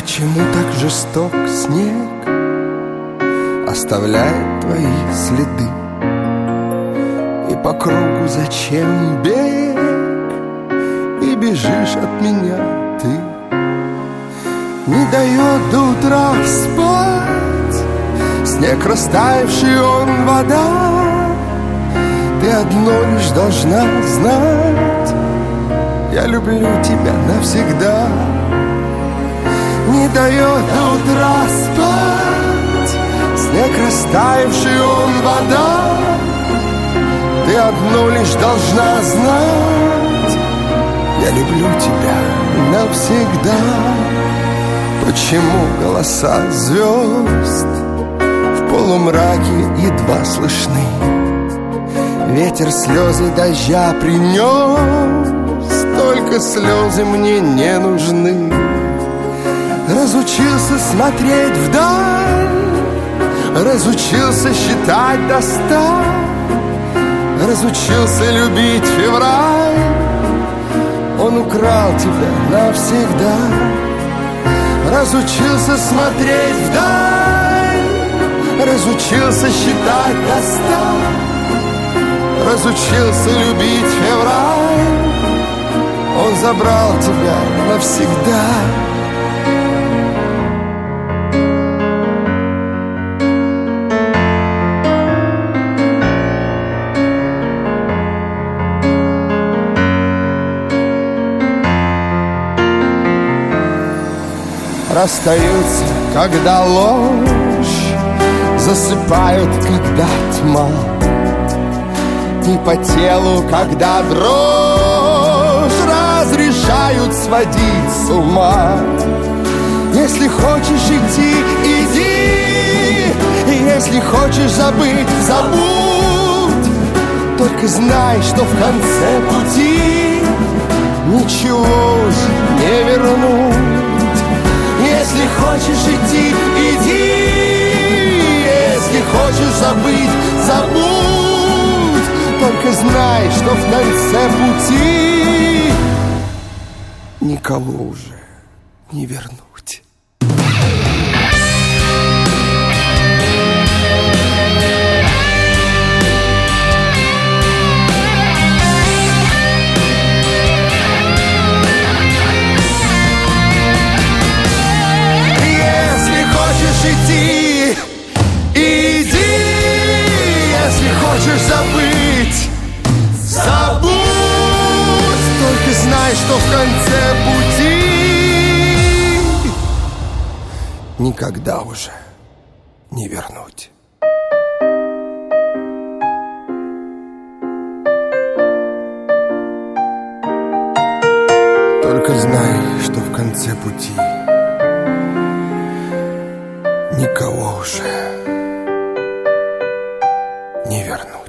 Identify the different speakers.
Speaker 1: Почему так жесток снег оставляет твои следы? И по кругу зачем бег? И бежишь от меня ты. Не дает до утра спать снег, растаявший он вода. Ты одно лишь должна знать: я люблю тебя навсегда. Не дает до утра спать снег, растаявший он вода. Ты одно лишь должна знать: я люблю тебя навсегда. Почему голоса звезд в полумраке едва слышны? Ветер слезы дождя принес, только слезы мне не нужны. Разучился смотреть вдаль, разучился считать до 100, разучился любить февраль. Он украл тебя навсегда. Разучился смотреть вдаль, разучился считать до 100, разучился любить февраль. Он забрал тебя навсегда. Расстаются, когда ложь, засыпают, когда тьма, и по телу, когда дрожь, разрешают сводить с ума. Если хочешь идти, иди, и если хочешь забыть, забудь. Только знай, что в конце пути ничего уже не вернуть. Если хочешь идти, иди, если хочешь забыть, забудь. Только знай, что в конце пути никого уже не вернуть. Иди, иди, если хочешь забыть, забудь. Только знай, что в конце пути никогда уже не вернуть. Только знай, что в конце пути никого уже не верну.